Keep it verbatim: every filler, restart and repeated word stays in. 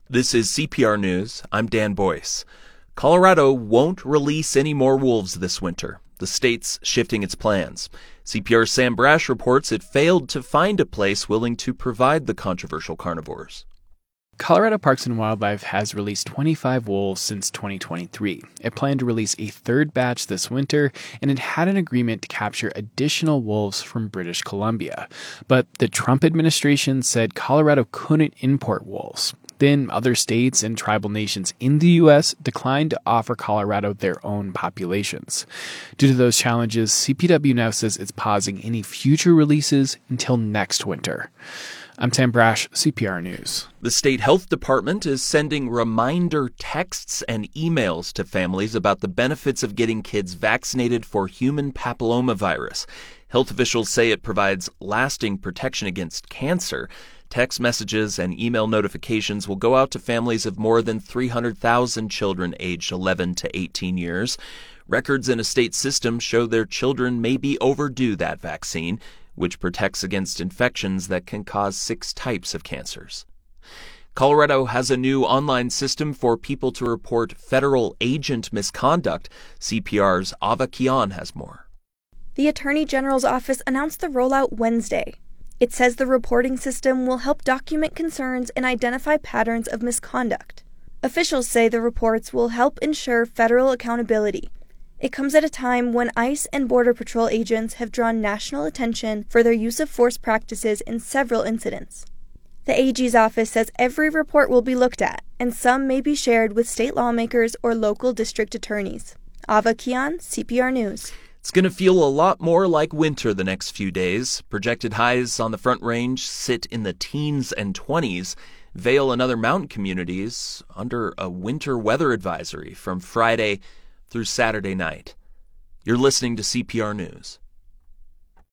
This is C P R News. I'm Dan Boyce. Colorado won't release any more wolves this winter. The state's shifting its plans. C P R's Sam Brash reports it failed to find a place willing to provide the controversial carnivores. Colorado Parks and Wildlife has released twenty-five wolves since twenty twenty-three. It planned to release a third batch this winter, and it had an agreement to capture additional wolves from British Columbia. But the Trump administration said Colorado couldn't import wolves. Then other states and tribal nations in the U S declined to offer Colorado their own populations. Due to those challenges, C P W now says it's pausing any future releases until next winter. I'm Sam Brash, C P R News. The state health department is sending reminder texts and emails to families about the benefits of getting kids vaccinated for human papillomavirus. Health officials say it provides lasting protection against cancer. Text messages and email notifications will go out to families of more than three hundred thousand children aged eleven to eighteen years. Records in a state system show their children may be overdue that vaccine, which protects against infections that can cause six types of cancers. Colorado has a new online system for people to report federal agent misconduct. C P R's Ava Kian has more. The Attorney General's office announced the rollout Wednesday. It says the reporting system will help document concerns and identify patterns of misconduct. Officials say the reports will help ensure federal accountability. It comes at a time when ICE and Border Patrol agents have drawn national attention for their use of force practices in several incidents. The A G's office says every report will be looked at, and some may be shared with state lawmakers or local district attorneys. Ava Kian, C P R News. It's going to feel a lot more like winter the next few days. Projected highs on the Front Range sit in the teens and twenties. Vail and other mountain communities under a winter weather advisory from Friday through Saturday night. You're listening to C P R News.